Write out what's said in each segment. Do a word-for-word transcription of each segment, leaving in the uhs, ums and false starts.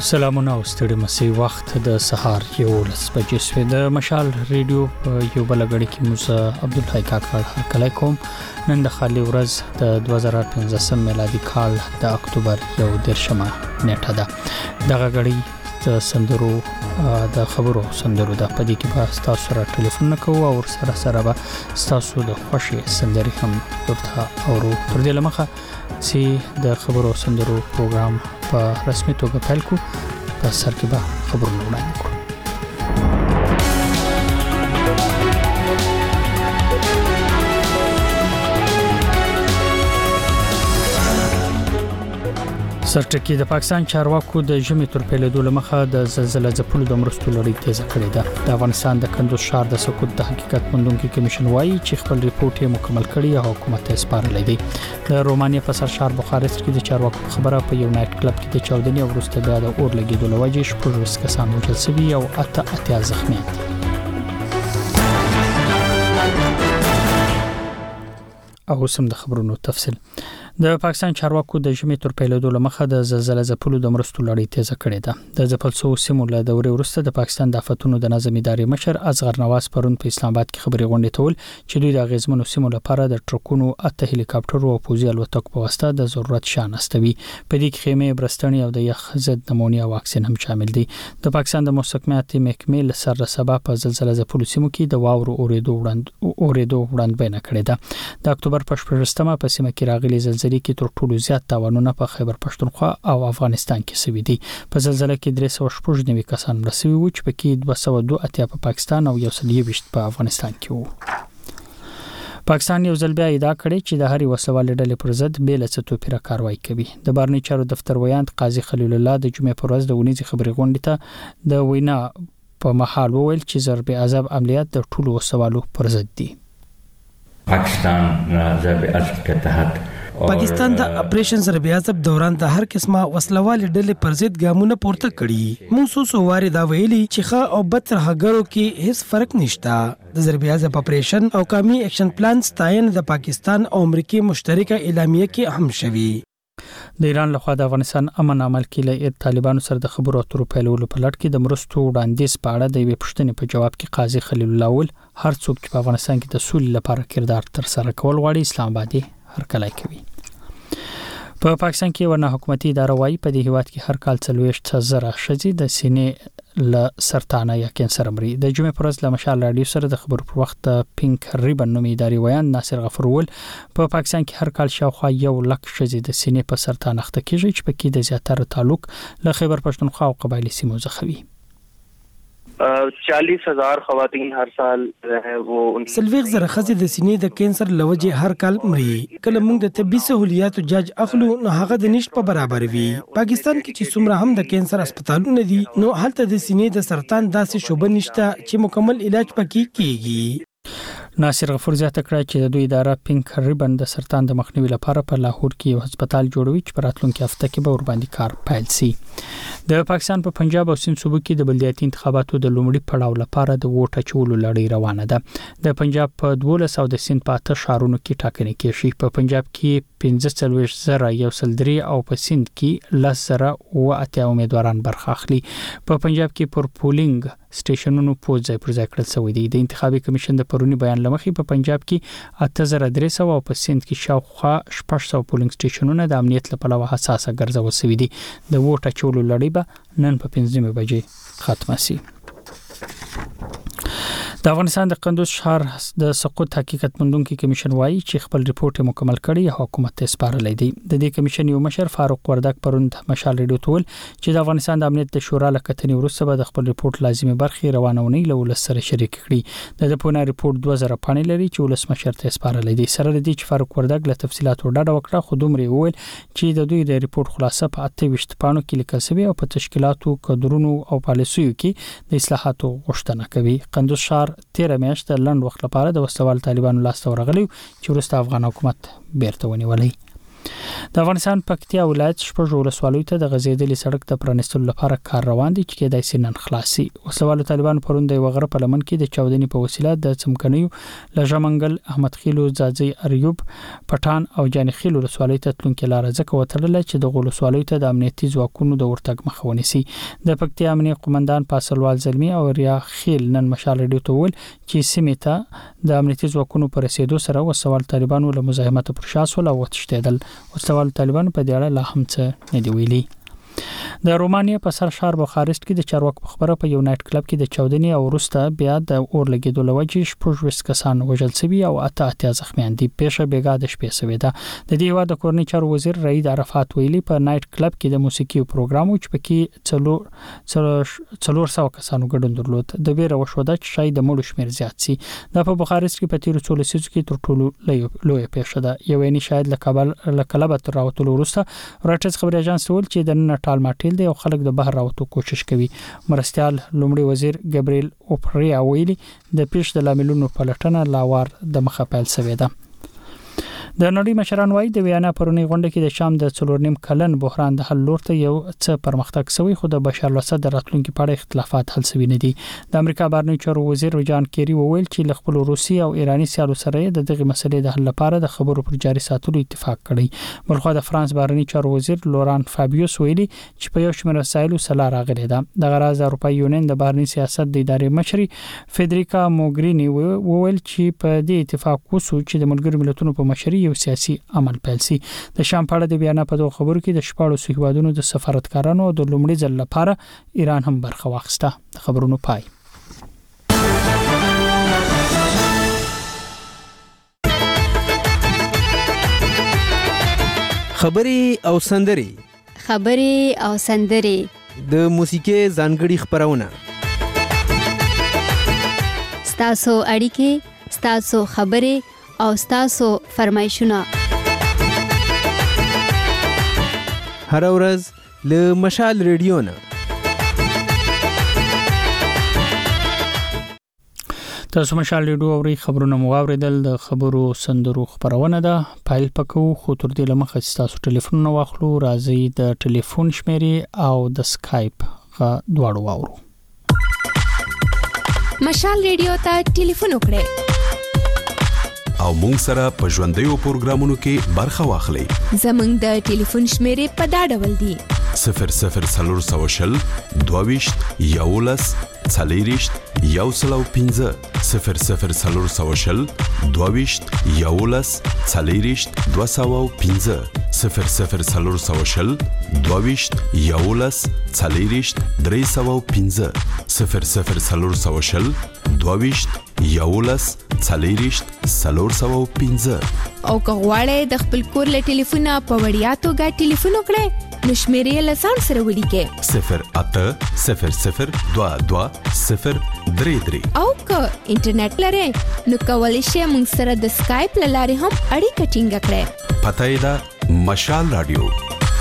سلامونه او ستړي مسي وخت د سهار یو لس بجې شوې د مشال ریډیو یو بلګړی کې موسی عبدالحی کاکړ کله کوم نن د خالي ورځ د دوه زره پنځه میلادي کال د اکتوبر یو درشمه نیټه ده دغه غړي د سندرو د خبرو سندرو د پدې کې به تاسو سره ټلیفون کوو او سره سره به تاسو د خوشي سندري هم ورته اورو تر دې لمخه چې د خبرو سندرو پروګرام په رسمي توګه پیل کو په سر کې به خبرونه وړاندې کوو سرټکی د پاکستان چارواکو د ژمي تر پیلېدو لمخه د زلزلې ځپلو د مرستو لړۍ تیزه کړې ده د افغانستان د کندوز ښار د سقوط د حقیقت موندونکو کمیشن وايي چې خپل ریپورت یې مکمل کړی او حکومت ته سپارلی دی د رومانیا په سر ښار بخارست کې د چارواکو خبره په یو نایټ کلب کې د چاودنې او وروسته بیا د اور لګیدو لوجې شپږ کسان وژل شوي او اته اتیا زخمیان دي او سم د خبرونو تفصیل د پاکستان چارواکو د ژمي تر پیلېدو لمخه د زلزلې ځپلو د مرستو لړۍ تیزه کړې ده د ځپل شوو سیمو له دورې وروسته د پاکستان د آفتونو د نظم ادارې مشر اصغر نواز پرون په اسلام آباد کې خبري غونډه تول چې دوی د غزمنو سیمو لپاره د ټرکونو اته هلیکاپټر او پوزي الوتکو په واسطه د ضرورت شان استوي په دې کې خیمه برستنی او د یخ ضد نمونیا او اکسین هم شامل دي د پاکستان د محکمات محکمې له سره سبب په زلزلې ځپلو سیمو کې د واورو اوریدو وړاند اوریدو وړاندبینه کړې ده د اکتوبر په شپږمه په سیمه کې راغلي زلزلې کې تر ټولو زیات تاوانونه په خیبر پښتونخوا او افغانستان کې شوي دي په زلزلې کې درې سوه شپږ نوي کسان رسوي و چې پکې دوه سوه دوه اتیا په پاکستان او یو سل یوویشت په افغانستان کې وو پاکستان یو ځل بیا ادعا کړې چې د هرې وسوالې ډلې پر ضد بې له څه توپیره کاروایی کوي د بهرني چارو دفتر ویاند قاضي خلیل الله د جمعې پر ورځ د ونیزي خبري غونډې ته د وینا په محل وویل چې ضرب عذاب عملیات د ټولو وسوالو پر ضد دي پاکستان ضرب عذاب کے تحت پاکستان د اپریشن ضرب عذاب دوران د هر قسمه وسلوال ډلې پر ضد ګامونه پورته کړي موږ سو سو واره دا ویلي چې ښه او بد هغړو کې هیڅ فرق نشته د ضرب عذاب اپریشن او قومي اکشن پلان ستاین د پاکستان او امریکای مشترکه اعلامیه کې هم شوی د ایران لخوا د افغانستان امن عمل کې له طالبانو سره د خبرو اترو پیلولو په لړ کې د مرستو وړاندیز په اړه د یوې پوښتنې په جواب کې قاضي خلیل الله ول هر څوک چې په افغانستان کې د سولې لپاره کردار تر سره کول غواړي اسلام آباد هرکلی کوي په پاکستان کې ورنه حکومتي اداره وايي په دې هیواد کې هر کال څلوېښت زره ښځې د سینې له سرطان یا کینسر مري د جمعې پر ورځ له مشال راډیو سره د خبرو پر وخت پینک ریبن نومي اداري ویان ناصر غفور ول په پاکستان کې هر کال شاوخوا یو لک ښځې د سینې په سرطان اخته کیږي چې پکې د زیاتره تعلق له خیبر پښتونخوا او قبایلی سیمو څخه وي چالیس ہزار خواتین ہر سال ہے وہ سلویغ زره خزې د سینې د کینسر لوجه هر کال مري کله موږ د طبي سہولیاتو جاج اخلو نو هغه د نشټ په برابر وي پاکستان کې چې څومره هم د کینسر هسپتالونه دي نو هلته د سینې د سرطان داسې شوبه نشته چې مکمل علاج پکې کیږي ناصر غفور زیاته کړه چې د دوی اداره پینک ریبن د سرطان د مخنیوي لپاره په لاهور کې یو هسپتال جوړوي چې په راتلونکي هفته کې به ورباندې کار پیل شي د پاکستان په پنجاب او سند صوبو کې د بلدیاتي انتخاباتو د لومړي پړاو لپاره د ووټ اچولو لړۍ روانه ده د پنجاب په دولس او د سند په اته ښارونو کې ټاکنې کیږي په پنجاب کې پنځه څلوېښت زره یو سل درې او په سند کې لس زره اوه اتیا امیدواران برخه اخلي په پنجاب کې پر پولینګ سټیشنونو په ځای پر ځای کړل شوی دی د انتخابي کمیشن د پرونی بیان لمخې په پنجاب کې اته زره درې سوه او په سند کې شاوخوا شپږ سوه پولینګ سټیشنونه د امنیت له پلوه حساسه ګرځول شوي دي د ووټ اچولو لړۍ به نن په پنځه نیمې بجې ختمه شي د افغانستان د کندوز ښار د سقوط حقیقت موندونکو کمیشن وايي چې خپل ریپورت مکمل کړی او حکومت ته سپارلی دی د دې کمیشن یو مشر فاروق وردک پروند مشال ریډیو تول چې د افغانستان د امنیت د شورا له کتنې وروسته به د خپل ریپورت لازمي برخې روانونې له ولس سره شریک کړي د دپونه ریپورت دوه زره پاڼې لري چې ولس مشر ته سپارلی دی سره د دې چې فاروق وردک له تفصیلاتو ډډه وکړه خو دومره وویل چې د دوی د ریپورت خلاصه په اته ویشت پاڼو کې لیکل شوی او په تشکیلاتو کډرونو او پالیسیو کې د اصلاحاتو غوښتنه کوي کندوز ښار تیره میاشت لنډ وخت لپاره د وسوال طالبانو لاس ته ورغلی چې وروسته افغان حکومت بیرته ونیولی د افغانستان پکتیا ولایت شپږ ولسوالیو ته د غزیدلي سړک د پرانستلو لپاره کار روان دي چې کېدای شي نن خلاصي. وسوالو طالبان پرون د وغره په لمن کې د چاودنې په وسیله د څمکنیو لژمنګل احمد خیلو ځاځي اریوب پټان او جان خیلو ولسوالیو ته تلونکي لار ځکه وتړل چې د ولسوالیو ته د امنیتي ځواکونو د ورتګ مخه ونیسي. د پکتیا امنیتي قومندان پاسلوال زلمی او ریا خیل نن مشال ریډیو ته ویل چې سیمه ته د امنیتي ځواکونو پر رسیدو سره وسوال طالبانو له مزاحمت پر شا سول او وتښتیدل. وسوال طالبانو په دې اړه لا هم څه نه دی ویلي. د رومانیا په سر شهر بوخارست کې د چارواکو خبره په یو نایټ کلب کې د چاودنې او وروسته بیا د اور لګیدو لوجې شپږ کسان وژل شوي او اته اتیا زخمیان دي. پیښه بیګا د شپې شوې ده. د دې هیواد د کورنۍ چارو وزیر رئید عرفات ویلي په نایټ کلب کې د موسیقي پروګرام چې پکې څلور څلور سو کسانو ګډون درلود. د بیره وشوده چې شاید د مړو شمیر زیات سي. د په بوخارست کې په تیر څو لسیزو کې تر ټولو لوی پیښه ده. یو عیني شاهد له کابل له کلبه تر راوتلو وروسته راټز خبري اژانس ول چې د نن ټال ماټیل دی او خلک د بهر راوتو کوشش کوي. مرستيال لومړي وزیر ګبريل اوپریا ویلي د پیښ د لاملونو په لټنه لاوار د مخه پیل شوې ده. د نړۍ مشران وايي د ویانا پرونی غونډه کې د شام د څلور نیم کلن بحران د حل لور ته یو څه پرمختګ شوی خو د بشار الاسد د راتلونکو په اړه اختلافات حل شوي نه دي. د امریکا بهرنی چارو وزیر جان کیری وویل چې له خپل روسي او ایراني سیالو سره د دغه مسلې د حل لپاره د خبرو پر جاري ساتلو اتفاق کړی. بلخو د فرانس بهرنی چارو وزیر لوران فابیوس ویلي چې په یو شمېر وسایلو سره راغلی ده. د غراز اروپای یونین د بهرنی سیاست د ادارې مشري فدریکا موګرینی وویل چې په دې اتفاق وسو چې د ملګرو ملتونو په مشري یو سیاسي عمل پیل سي. د شام په اړه د بیان په دوه خبرو کې د شپږ هیوادونو د سفارتکارانو د لومړي ځل لپاره ایران هم برخه واخیسته. خبرونو پای. خبري او سندري خبري او سندري د موسیقي ځانګړي خبرونه ستاسو اړیکې ستاسو خبري او ستاسو فرمایشونه هر ورځ له مشال ریډیو نه. تاسو مشال ریډیو اوري خبرونه مو اوریدل. د خبرو سندرو خبرونه ده پایل پکو خو تر دې لمخه تاسو ټلیفون نو واخلو. راځي د ټلیفون شمیرې او د سکایپ غا دواړو واورو. مشال ریډیو ته ټلیفون وکړئ او مونږ سره په ژوندیو پروګرامونو کې برخه واخلئ. زمونږ د ټلیفون شمیرې په دا ډول دي: صفر صفر څلور سوه شل دوه ویشت یولس څلېرویشت یو سل او پنځه صفر صفر څلور سوه شل دوه ویشت یولس څلېرویشت دوه سوه او پنځه صفر صفر څلور سوه شل دوه ویشت یولس څلېرویشت درې سوه او پنځه صفر صفر څلور سوه شل دوه ویشت یولس څلېرویشت څلور سوه او پنځه. او که غواړئ د خپل کور له ټلیفونه په وړیا توګه ټلیفون وکړئ نو شمیرې له ځان سره ولیکئ: صفر اته صفر صفر دوه دوه صفر درې درې. او که انټرنیټ لرئ نو کولی شئ موږ سره د سکایپ له لارې هم اړیکه ټینګه کړئ. پته یې ده مشال رادیو.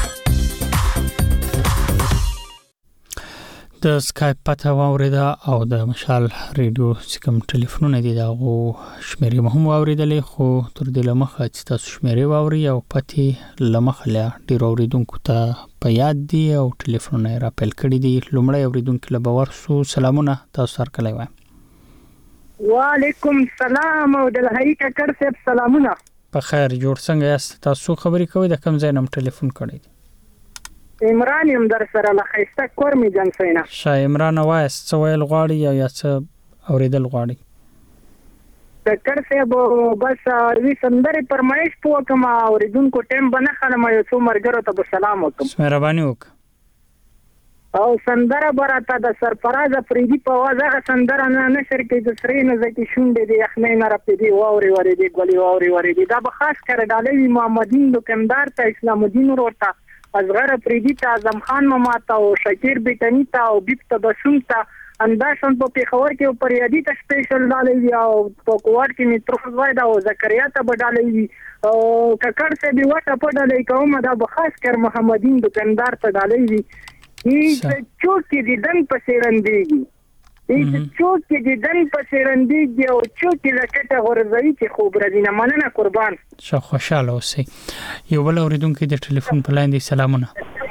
د سکایپ پته واوریدا او د مشال ریډیو سکم ټلیفونونه دي دغه شمیرې مهم واوریدلې خو تر دې لمخه چې تاسو شمیرې واوري او پته لمخه لا ډیر اوریدونکو ته په یاد دي او ټلیفونونه را پیل کړی دي. لومړی اوریدونکو له باور سو سلامونه تاسو سره کلی وای. وعلیکم السلام او د هیکا کړه سلامونه. په خیر جوړ څنګه یاست تاسو؟ خبرې کوي د کوم ځای نم ټلیفون کړی دی؟ عمران یم در سره لخيسته کور می جن سینا. شاه عمران وایس څه ویل غواړي یا یا څه اوریدل غواړي؟ تکر سے بو بس وی سندره پرمایش پو کما اوریدونکو ټیم بنه خلم یو څو مرګرو ته سلام وکم. مهرباني وک. او سندره براته د سرفراز فریدی په واز هغه سندره نه نشر کې د سرې نه زکی شونډې دی اخنې نه رپې دی واوري وری دی ګولي واوري وری دی دا به خاص کړه ډالې محمدین دکاندار ته اسلام الدین ورته ازغر فریدی ته اعظم خان مماتا او شکیر بیتنی ته او بیت تبسم ته انداشن په پیښور کې پر یادی ته سپیشل ډالې او په کوټ کې میتروز وای دا او زکریا ته بدالې او ککړ سے دی وټه په ډالې کوم دا به خاص کر محمدین دکاندار ته ډالې وی هی چوټ کې دن په سیرندېږي. چې څوک چې دیدن پسې رندېږي او څوک چې لکټه غورځوي چې خوب راځي نه مننه قربان ښه خوشاله اوسئ. یو بل اورېدونکی د ټلیفون په لاین دی. سلامونه.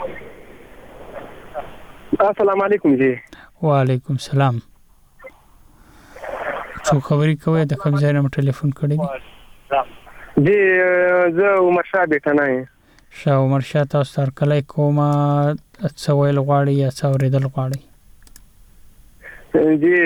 السلام علیکم جی. وعلیکم سلام. څو خبرې کوي د کوم ځای نه ټلیفون کړی دی؟ جی زه عمر شاه بیٹه نه یم. شاه عمر شاه تاسو تر کله کومه څه ویل غواړي یا څه اورېدل غواړي؟ جی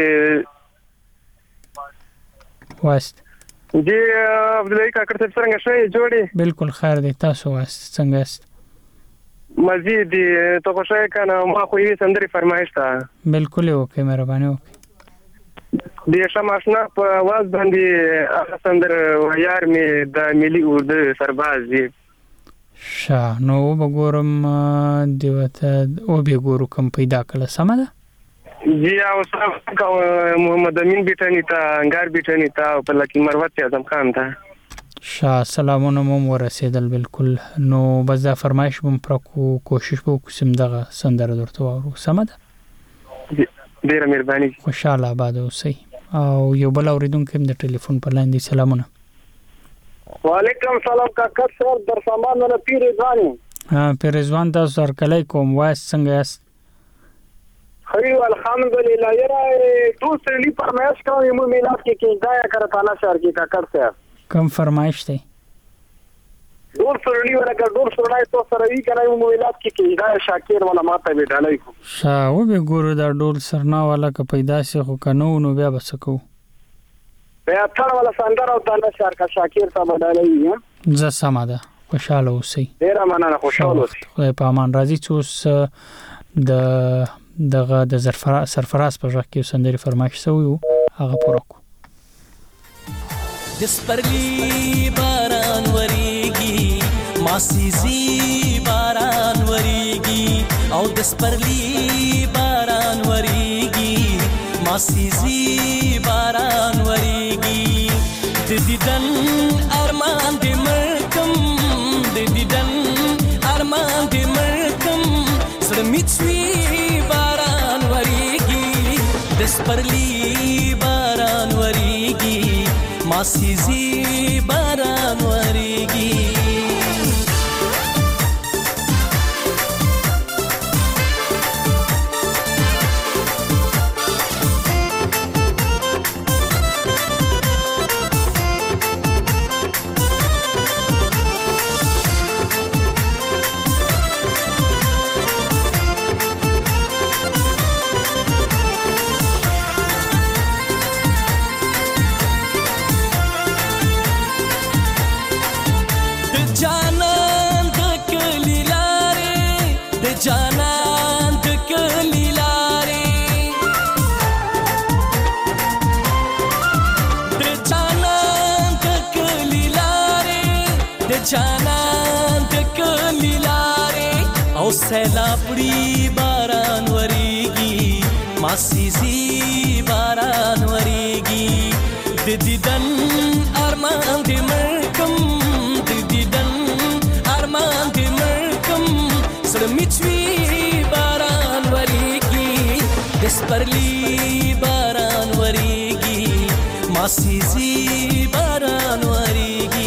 واست جی عبدالله کاکړ صاحب څنګه شئ؟ جوړې بالکل خیر دی. تاسو واست څنګه یاست؟ مزید دی ته خوشی کنه ما خو یې سندري فرمایش تا بالکل اوکې مهرباني وکړئ. د شماشنا په आवाज باندې هغه سندر یار می د ملي اردو سرباز دی. شا نو وګورم دیوته او به ګورو کوم پیدا کړه سم ده. جی او صاحب محمد امین بیٹانی تا انګار بیٹانی تا په لکی مروت اعظم خان تا. شا سلامونه مو ورسېدل. بالکل نو بس دا فرمایش بم پرکو کوشش وکړم سم دغه سندره درته وورو سم ده. ډیره مهرباني. خوشاله آباد اوسئ. او یو بل اوریدونکو د ټلیفون په لاندې. سلامونه. وعلیکم سلام کاکا سر در سامان نه پیر رضوان. ها پیر رضوان تاسو سره کله کوم وایس څنګه یاست؟ خیر الحمدلله. یره دوسری لی فرمایش کوم مو میلاد کې کې دایا کرتانا شهر کې کاکا سر کوم فرمایش دی؟ دور سرلی ورګه دور سرای تو سره وی کنه مو میلاد کې کې دایا شاکر ولا ماته به ډالای کو شاو به ګورو دا ډول سرنا والا ک پیدا شي خو کنو نو بیا بسکو بیا تر ولا سندر او دانا شهر کا شاکر صاحب ډالای ز سماده. خوشاله اوسئ. ډیر مننه. خوشاله اوسئ. خدای په امان. راځي چوس د دغه د سرفراز په ځکه کې سندري فرمایش سویو هغه پورکو. د سپرلی باران وریږي ماسیزي باران وریږي او د سپرلی باران وریږي ماسیزي باران وریږي د دیدن ارمان دې مرکم د دیدن ارمان دې مرکم سره میڅوي باران وریږي د سپرلی باران وریږي ماسیزي باران وریږي. جانان تکلی لارې او سیلابړي باران وریږي ماسیزي باران وریږي د دیدن ارمان دې مرکم د دیدن ارمان دې مرکم سره میڅوي باران وریږي د سپرلی باران وریږي ماسیزي باران وریږي.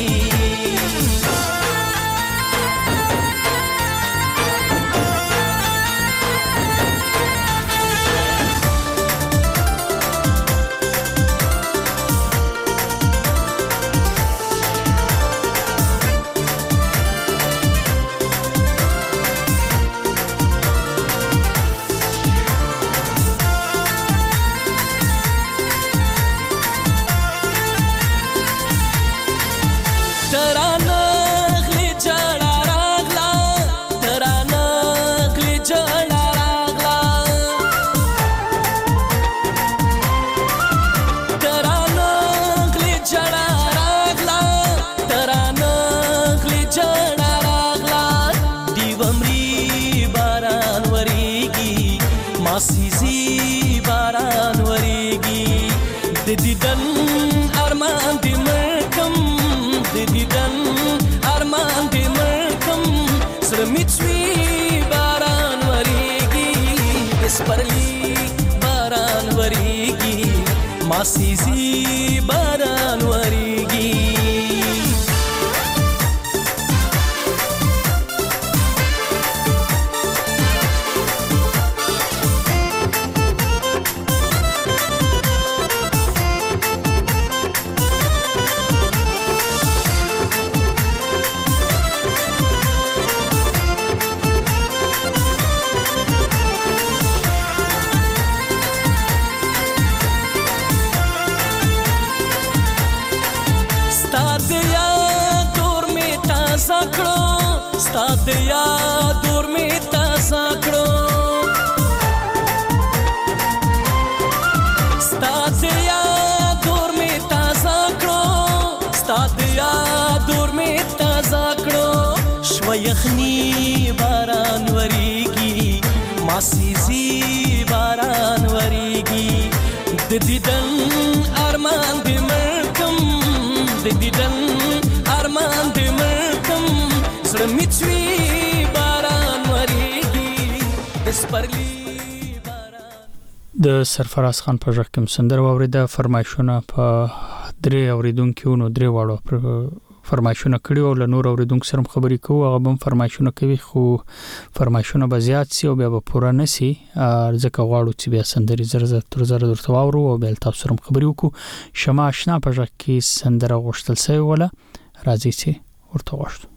ماسیزي باران وریږي د دیدن ارمان دې مرکم د دیدن ارمان دې مرکم سره میڅوي باران وریږي د سپرلی باران وریږي ماسیزی باران وریږي ستاد یادور می تازه کړو ستاد یادور می تازه کړو ستاد یادور می تازه کړو شو یخنی باران وریږي ماسیزی باران وریږي د دیدن ارمان دې ملکم د دیدن ارمان دې ملکم د سرفراز خان په ژغ کې سندره واوریده. فرمایشونه په درې اوریدونکو نو درې واړو فرمایشونه کړي او له نور اوریدونکو سره خبرې کوو. هغه هم فرمایشونه کوي خو فرمایشونه به زیات سي او بیا به پوره نسی ځکه غواړو چې بیا سندري زر زر تر زر درته واورو او بیا تاسو سره خبرې وکړو. شمع آشنا په ژغ کې سندره غوښتل سوی ولا راځي چې ورته واشتو.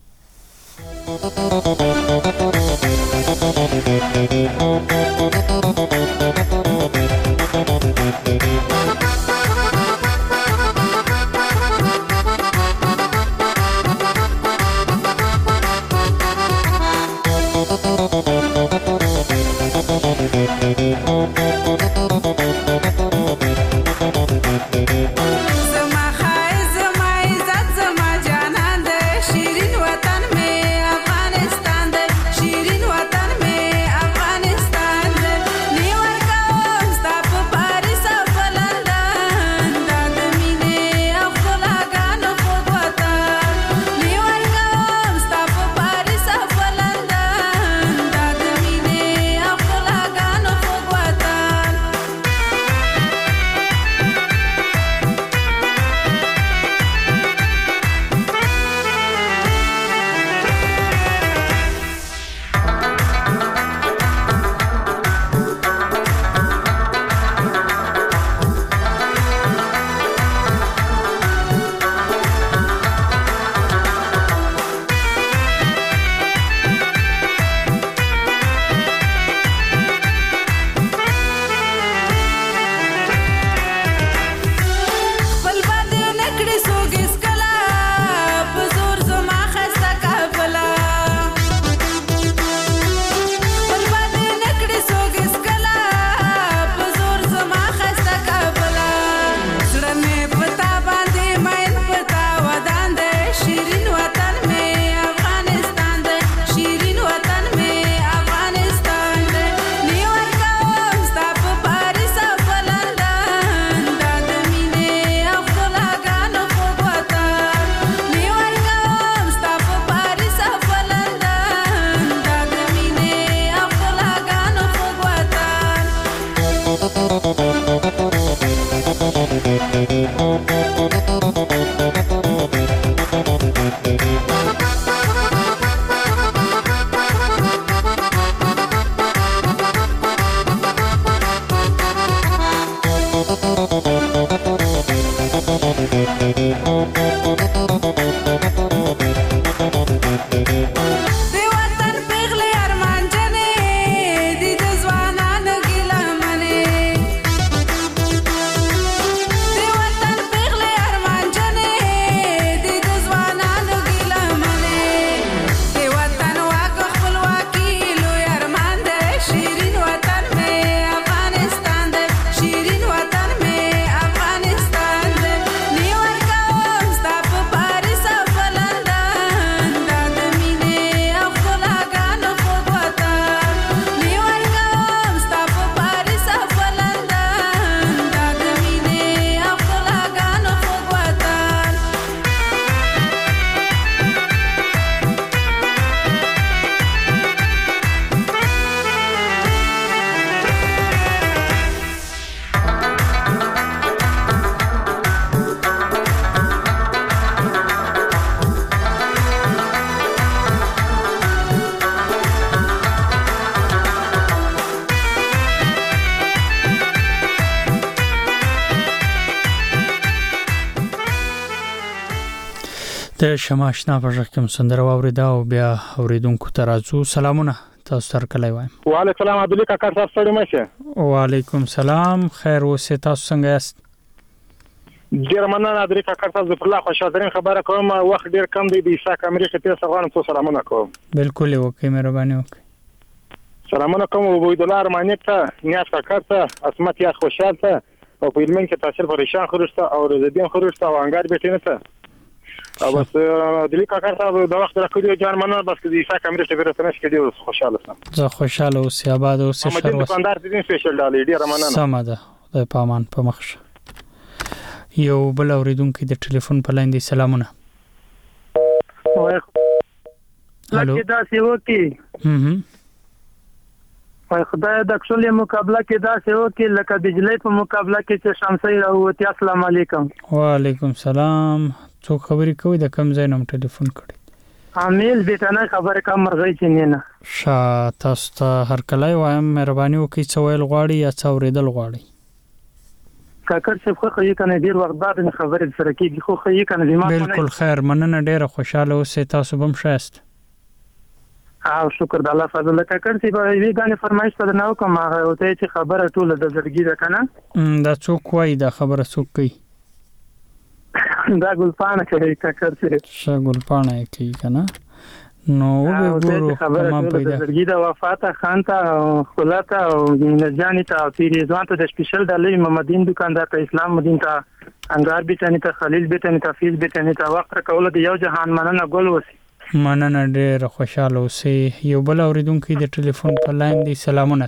د شماشنا په ژکم سندره واوریدا او بیا اوریدونکو ته راځو. سلامونه تاسو تر کله وایم. وعلیکم السلام عبدالله کاکا تاسو ستړي مشه. وعلیکم السلام خیر اوسه تاسو څنګه یاست؟ ډیر مننه عبدالله کاکا تاسو په الله خوشاله خبره کوم وخت ډیر کم دی د عیسی کامري خپل سلام تو سلامونه کوم. بالکل وکي مهرباني وکي. سلامونه کوم عبید الله ارمانی ته نیاز کاکا ته اسمت یا خوشاله ته او په علمن کې تاثیر پریشان خورسته او رزدین خورسته او انګار بیٹینه ته او بس د لیکا کار صاحب د وخت راکړو جان مننه بس د عیسی کامري ته ورته نشي کېدو خوشاله سم. زه خوشاله اوسې آباد اوسې شهر وس. دکاندار دې سپیشل ډالې ډیر مننه. سم ده د پامان په مخ. یو بل اوریدونکو د ټلیفون په لاین دی. سلامونه. هلو دا سیو کې هم وای خدای د اکشولي مقابله کې دا سیو کې لکه بجلی په مقابله کې چې شمسي راوتی. السلام علیکم. وعلیکم السلام. څو خبرې کوي د کم ځای نوم ټلیفون کړی؟ امیل بیتانه خبره کوم مرغی چې نه شا تاسو ته هر کله وایم مهرباني وکړئ څه ویل غواړي یا څه اوریدل غواړي. کاکر څه خو خې کنه ډیر وخت بعد خبرې سره کېږي خو خې کنه دماغ بالکل خیر مننه ډیره خوشاله اوسئ تاسو بم شایست. او شکر د الله فضل کاکر چې به وی غانې فرمایش پر نه کوم هغه ته چې خبره ټوله د زړګي ده کنه دا څوک وای دا خبره څوک کوي؟ دا ګلپانه کوي کاکر چې ش ګلپانه کوي کنه نو وګورو خبره د زړګي د وفات خان ته خلاته او نجانی ته پیریزوان ته د سپیشل د لوی محمدین دکاندار ته اسلام مدین ته انګار بیتانی ته خلیل بیتانی ته فیض بیتانی ته وخت کول د یو جهان مننه ګل وسی. مننه ډیر خوشاله اوسئ. یو بل اوریدونکو د ټلیفون په لاین دی. سلامونه.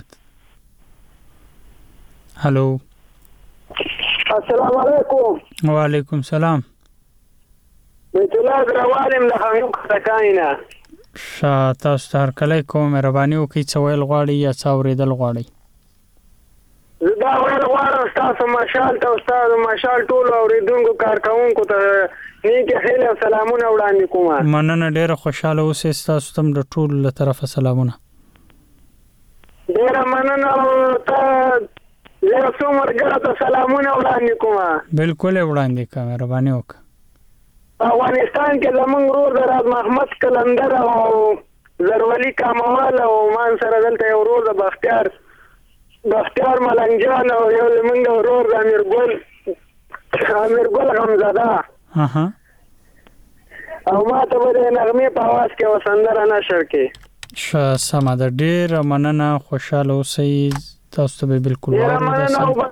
هلو السلام علیکم. وعلیکم السلام. بیت الله دروالم له هغه څخه شا تاسو تر کله کوم مهرباني وکړئ څه ویل غواړي یا څه اوریدل غواړي؟ دا ویل غواړم تاسو ماشال ته استاد ماشال ټول اوریدونکو کارکونکو ته نیک هیله او سلامونه وړاندې کوم. مننه ډیره خوشاله اوسئ تاسو تم د ټول له طرفه سلامونه. ډیره مننه ته زه څو مرګه ته سلامونه وړاندې کوم. بالکل وړاندې کوم مهرباني وکړه. افغانستان کې زمونږ ورور د راز محمد کلندر او زرولی کاموال او مان سره دلته یو ورور د بختیار بختیار ملنګجان او یو زمونږ ورور د امیر ګل امیر ګل غمزاده اها او ما ته به د نغمې په اواز کې وسندره نشر کې. ښه سمه ده ډېره مننه خوشحاله اوسئ. تاسو ته به بالکل واورو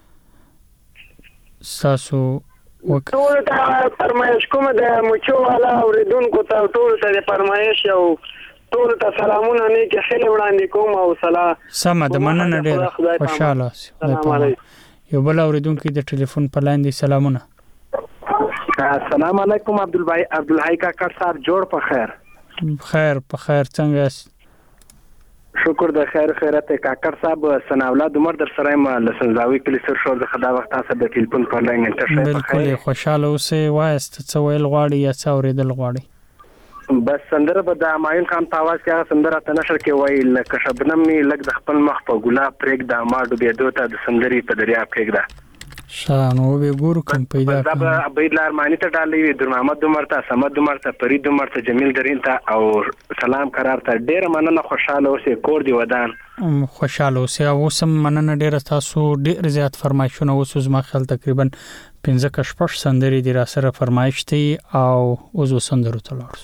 ستاسو ټول ته فرمایش کوم د مچو والا اوریدونکو ته ټول ته د فرمایش او ټول ته سلامونه نیکه خیلی وړاندې کوم او سلام. سمه ده مننه ډېره خوشحاله اوسئ. یو بل اوریدونکو د ټلیفون په لاین دی. سلامونه. السلام علیکم عبدالبای عبدالحی کاکر صاحب جوړ په خیر. خیر په خیر څنګه یاست؟ شکر د خیر خیرت کاکر صاحب سنا اولاد عمر در سره ما لسنځاوي کلی سر شو د خدا وخت تاسو د ټلیفون پر لاین انټرنیټ بالکل خوشاله اوسئ. وایست څه ویل غواړي یا څه اوریدل غواړي؟ بس سندره به د مایل خان په आवाज کې سندره ته نشر کې وای لکه شبنم می لګ د خپل مخ په ګلاب پرېګ د ما ډوبې دوته د سندري په دریا پرېګ دا شانو به ګور کوم پیدا دا به عبید الله ارمانی ته ډالې در محمد عمر ته سمد عمر ته فرید عمر ته جمیل درین ته او سلام قرار ته ډیر مننه خوشاله اوسې کور دی ودان خوشاله اوسې او سم مننه ډیر تاسو ډیر زیات فرمایشونه اوس ما خل تقریبا پنځه کشپش سندري دی را سره فرمایش تی او اوس سندرو تلارس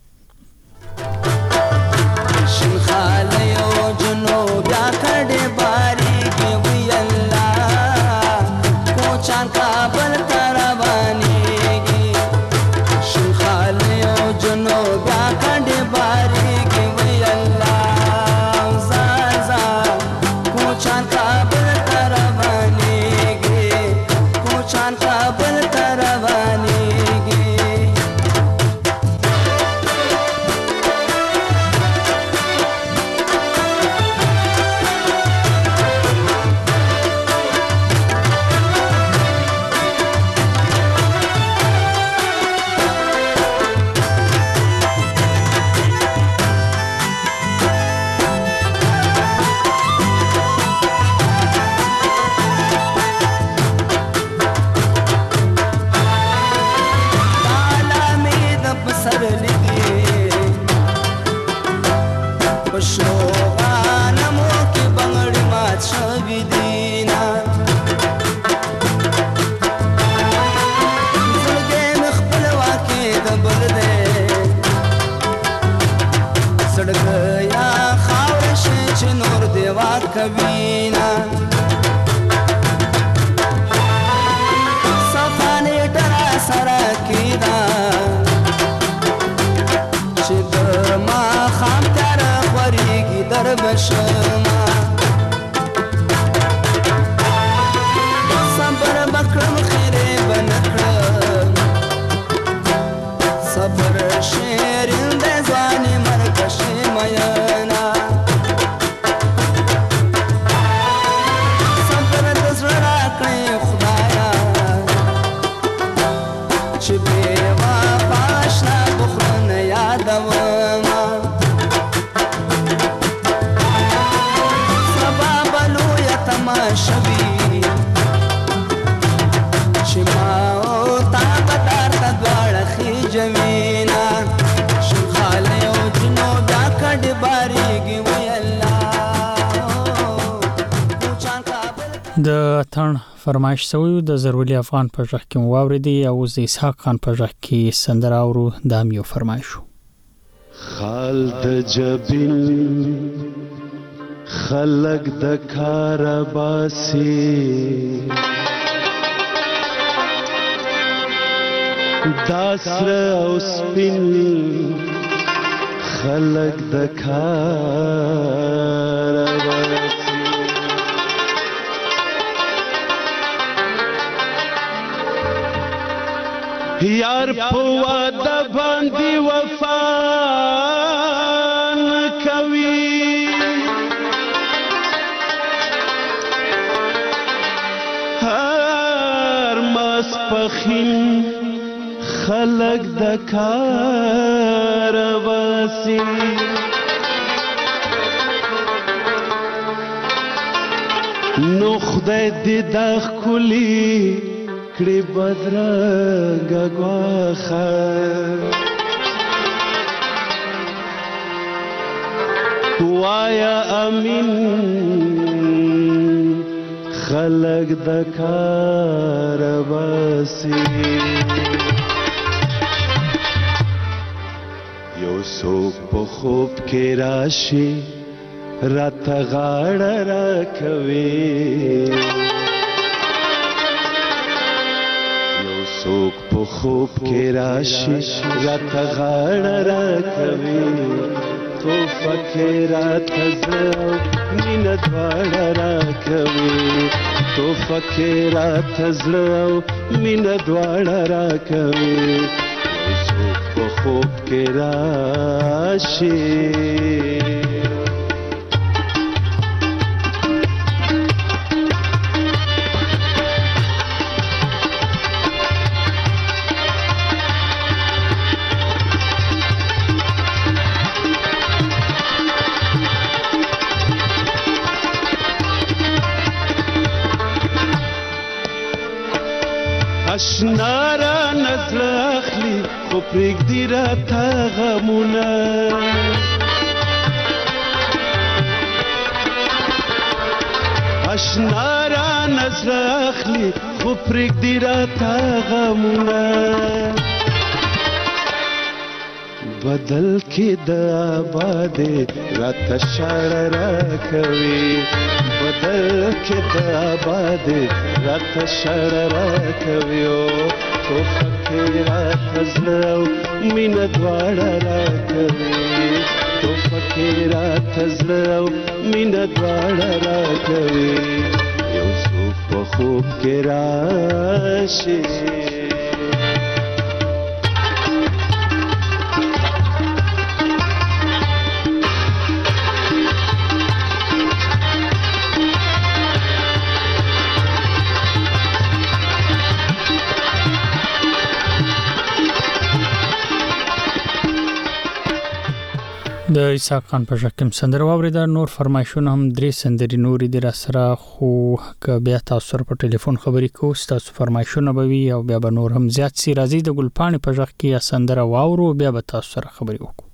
شین خاله او جنوب یا کډه باری کې وی الله کوچان کابل تروانېږي شین خاله او جنوب یا کډه باری کې وی الله زار زار کوچان کابل تروانېږي کوچان کابل تروانېږي د اتن فرمایش سوی د زرولي افغان په ژغ کې واوریدي او د اسحاق خان په ژغ کې سندره اورو د یو فرمایشو. خال د جبین خلق د کار باسی داسر او سپین خلق د کار باسی یار پوا د باندې وفا کوي هر ماسپخین خلق د کار باسی نو خدای دې د ښکلي کړي بدرنګه ګواښه وایا امین خلق د کار باسی یو څوک په خوب کې راشي راته غاړه راکوي څوک په خوب کې راشي راته غاړه راکوي توفه کې راته زړه مینه دواړه راکوي توفه کې راته زړه مینه دواړه راکوي یو څوک په خوب کې راشي اشنا را نزل اخلی خو پرېږدي راته غمونه اشنا را نزل اخلی خو پرېږدي راته غمونه بدل کې د آبادې راته شاړه راکوي بدل کې د آبادې راته شاړه راکوي توفه کې راته زړه او مینه دواړه راکوي توفه کې راته زړه او مینه دواړه راکوي یو څوک په خوب کې راشي د اسحاق خان په ژغ کې سندره واوریده. نور فرمایشونه هم درې سندرې نورې دي راسره خو که بیا تاسو سره په ټلیفون خبرې کوو ستاسو فرمایشونه به وي او بیا به نور هم زیات سي. راځي د ګلپاڼې په ژغ کې یا سندره واورو بیا به تاسو سره خبرې وکړو.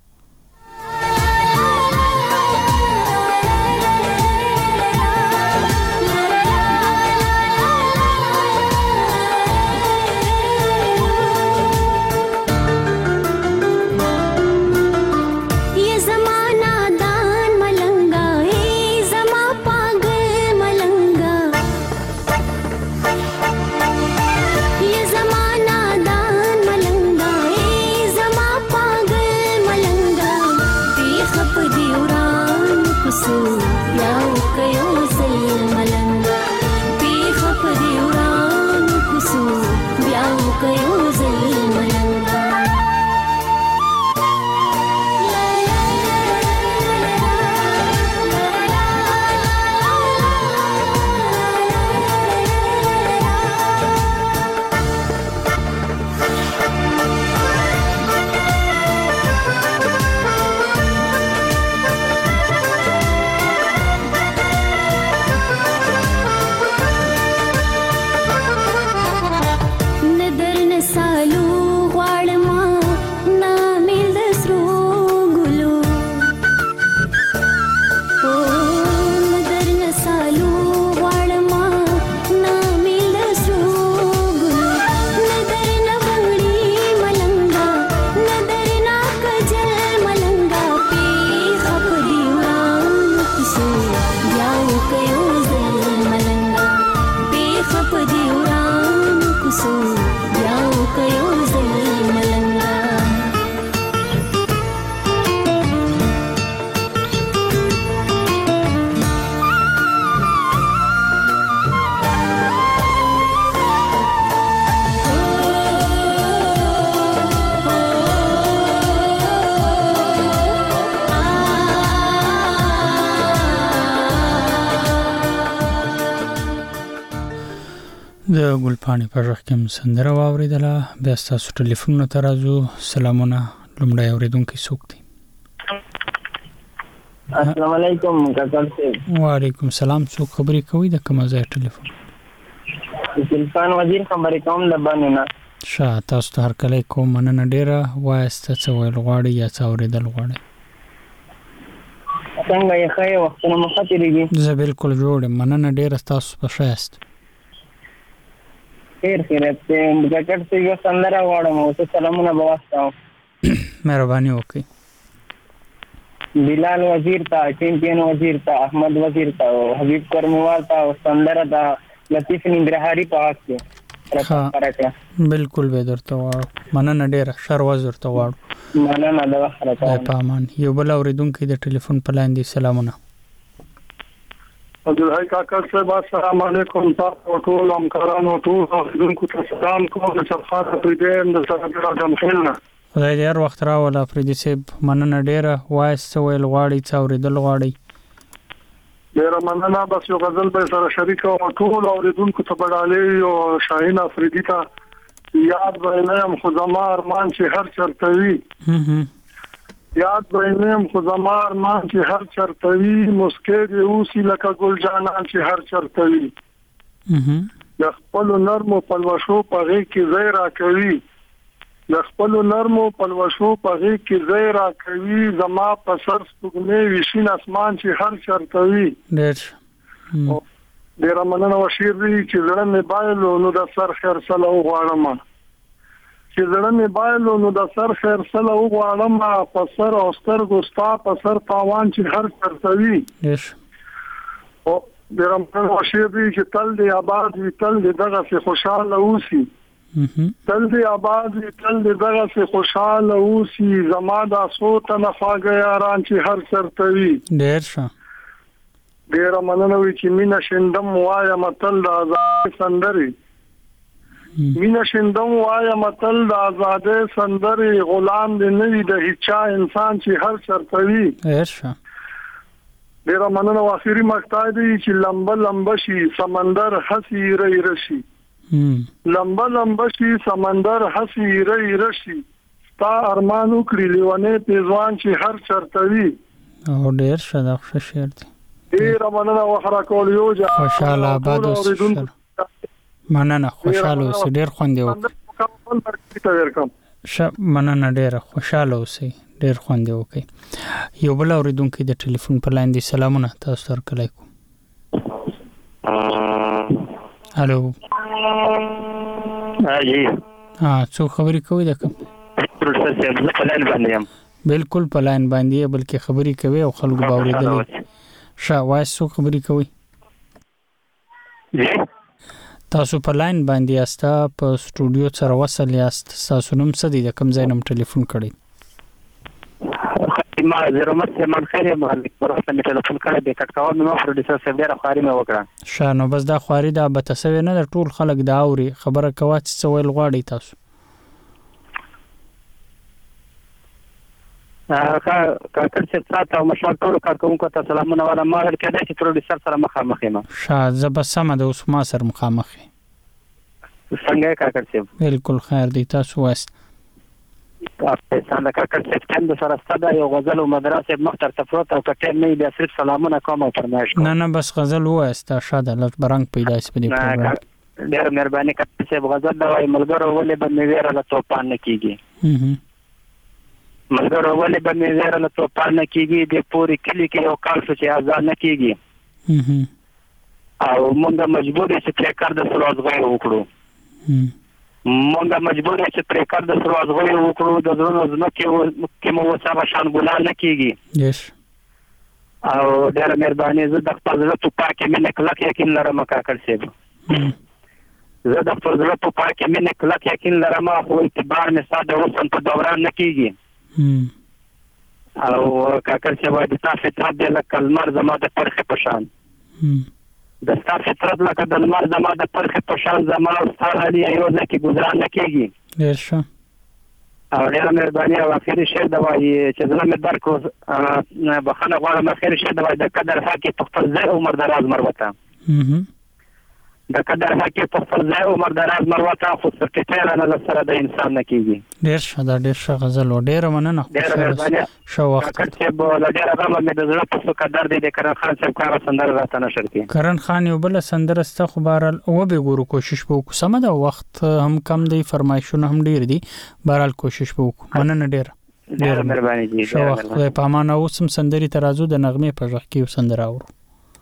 د ګلپاڼې په غږ کې مو سندره واورېدله. بیا ستاسو ټلیفونونو ته راځو. سلامونه. لومړی اورېدونکی څوک دی؟ السلام علیکم کاکړ صاحب. وعلیکم سلام. څوک خبرې کوي؟ د کوم ځای ټلیفون؟ سلطان وزیر خبرې کوم د باندې نه. ښه، تاسو ته هرکلی کوم. مننه ډېره. وایاست څه ویل غواړئ یا څه اورېدل غواړئ؟ څنګه یې ښه یې وختونه مو ښه تېرېږي؟ زه بالکل جوړ یم. مننه ډېره. تاسو په ښه یاست؟ خیر خیریت دی. کاکړ صاحب یو سندره غواړم او څه سلامونه به واستوم. مهرباني وکړئ. بلال وزیر ته، چیمپئن وزیر ته، احمد وزیر ته او حبیب کرموال ته او سندره د لطیف ننګرهاري په غږ کې راکړه. بالکل به درته غواړو. مننه ډېره. ښه ورځ درته غواړو. مننه. د وخت راکوم. په امان. یو بل اورېدونکی د ټلیفون په لاین دی. سلامونه. عبدالحی کاکړ صاحب السلام علیکم. تاسو ټول همکارانو ټول اوریدونکو ته سلام کوم. صفات پرېدم د سره راځم خلنه. خدای دې هر وخت راوله افریدي صاحب. مننه ډېره. وایس څه ویل غواړئ؟ څه اورېدل غواړئ؟ ډېره مننه. بس یو غزل به سره شریک او ټول اوریدونکو ته بډالې او شاهین افریدي ته یاد وینم خو زما ارمان چې هر چرته وي. یاد وینم خو زما ارمان چې هر چرته وي. مسکې دې اوسي لکه ګل جانان چې هر چرته وي. د خپلو نرمو پلوشو په غېږ کې ځای راکوي. د خپلو نرمو پلوشو په غېږ کې ځای راکوي. زما په سر سپوږمۍ وي شین اسمان چې هر چرته وي. ډېر ډېره مننه. وشیر دی چې زړه مې بایلو نو د سر خیر سله وغواړم. چې زړه مې بایلو نو د سر خیر سله وغواړم. په سر او سترګو ستا په سر تاوان چې هر چرته وي. ډېره مننه. وشیر دی چې تل دې آباد وي تل دې دغسې خوشحاله اوسي. تل دې آباد وي تل دې دغسې خوشحاله اوسي. زما دا څو تنه خواږه یاران چې هر چرته وي. ډېر ښه. ډېره مننه. وي چې مینه شیندم وایم تل د ازادۍ سندرې. مینه شیندم وایم تل د ازادۍ سندرې. غلام دې نه وي د هیچا انسان چې هر چرته وي. ډېر ښه. ډېره مننه. آخري مقطع دی چې لمبه لمبه شي سمندر هسي رې رشي. لمبه لمبه شي سمندر هسي رې رشي. ستا ارمان وکړي لیونی پیزوان چې هر چرته وي. او ډېر ښه. دا ښه شعر دی. ډېره مننه. وخره کول یو جا خوشحاله آباد اوسئ. مننه. خوشحاله اوسئ. ډېر خوند یې وکړ. ښه مننه ډېره. خوشحاله اوسئ. ډېر خوند یې وکړ. یو بل اورېدونکی د ټلیفون په لاین دی. سلامونه. تاسو ته هرکلی کوم. الو. جی ها څوک خبرې کوي؟ د کوم؟ زه په لاین باندې یم. بالکل په لاین باندې یې بلکې خبرې کوي او خلکو به اورېدلی. ښه وایس څوک خبرې کوي؟ تاسو په لاین باندې یاست. په سټوډیو سره وصل یاست. ستاسو نوم څه دی؟ د کوم ځای نه مو ټلیفون کړی؟ ما زیرو مت سیمان خیر مالک پروسه می ټلیفون کړی دی. کټ کاوه نو پروډوسر صاحب ډیره خواري مې وکړه. ښه نو بس دا خواري دا به تسوي نه. ټول خلک دا اوري. خبره کوه چې څه ویل غواړئ تاسو. کاکړ صاحب تاسو او مشال ټول کارکونکو ته سلامونه وایم. ما هر کله چې پروډوسر سره مخامخ یم. ښه زه به سمه ده اوس ما سره مخامخ یم. څنګه کاکړ صاحب؟ بالکل خیر دی. تاسو وایست. افغانستان د کاکړ صاحب کند سره ستاده یو غزل او مدرسه مختر تفروت او کټر نه بیا صرف سلامونه کوم او فرمایش کوم. نه نه بس غزل وایست. شاده لږ برنګ پیدا شي په دې پروګرام. ډېر مهرباني کاکړ صاحب. غزل دا وایي ملګرو ولې به مې ویره له توپان نه کیږي. ملګرو ولې به مې ویره له توپان نه کیږي. د پوري کلی کې یو کال چې آزاد نه کیږي او موږ مجبور یو چې پریکړه د سروز غوړ وکړو. موږ مجبور یو چې پریکړه د سروز غوړ وکړو. د زړونو ځمکې کې مو وسه شان ګلان نه کیږي. او ډېر مهرباني. زه د خپل زړه په پاکه مینه کلک یقین لرم کاکړ صاحب. زه د خپل زړه په پاکه مینه کلک یقین لرم. خو اعتبار مې ساده وسم په دوران نه کیږي. او کاکړ صاحب د تاسو فطرت د لکلمر زما د پرخه پشان. د تاسو فطرت لکه د لمر زما د پرخه پشان. زما او ستاره دی یو ځکه گزارا نه کیږي. ډېر ښه. او ډېر مهرباني. او اخري شعر دا وایي چې زړه مې درکو بخښنه غواړم. اخري شعر دا وایي د قدر حق په خپل ځای عمر دراز مروته. د قدر حق په خپل ځای عمر دراز مروته خو سرټیټه نه سره د انسان نه کیږي. ډیر ښه دا ډیر ښه غزل و ډیره مننه. ډیره مهرباني شو وخت چې به د ډیره غم مې د زړه په څو قدر دی د کرن خان صاحب کار سندره راته نشر کی. کرن خان یو بل سندره ست خو بهرال او به ګورو کوشش وکړو سم دا وخت هم کم دی فرمایشونه هم ډیر دي بهرال کوشش وکړو. مننه ډیر ډیره مهرباني دي. شو وخت په امان او سم سندري ترازو د نغمه په ځخ کې سندره اورو.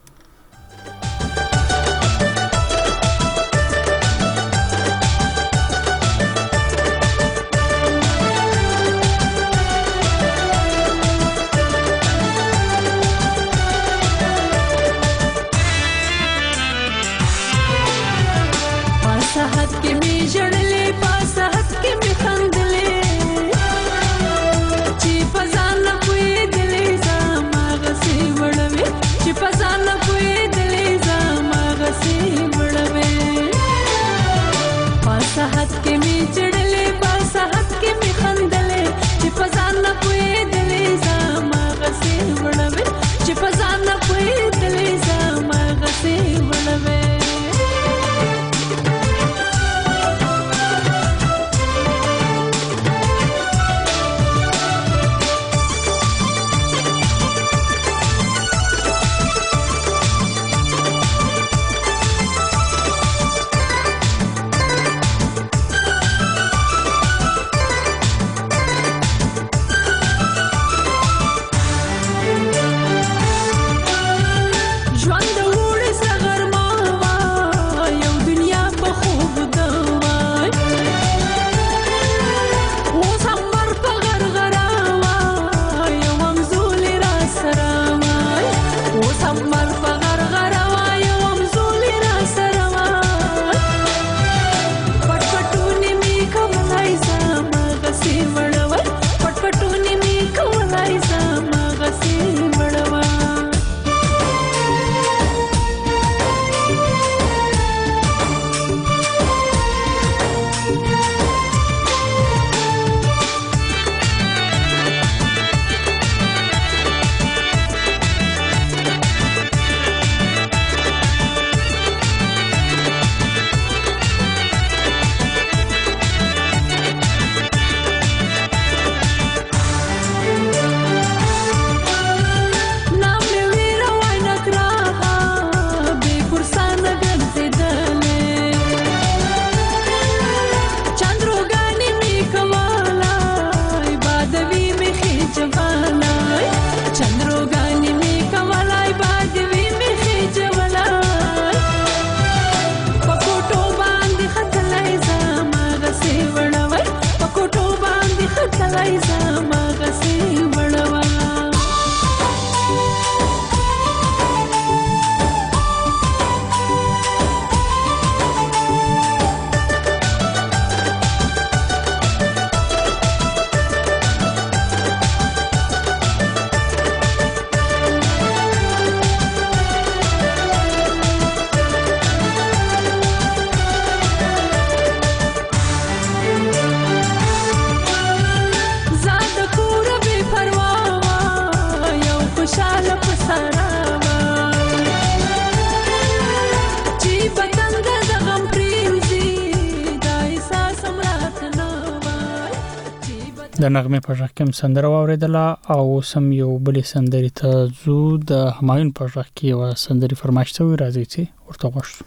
د نغمه په ځخ کې سندره واوریدله او سم یو بل سندري ته زو د همایون په ځخ کې و سندري فرمایش ته راځي چې ورته غوښتو.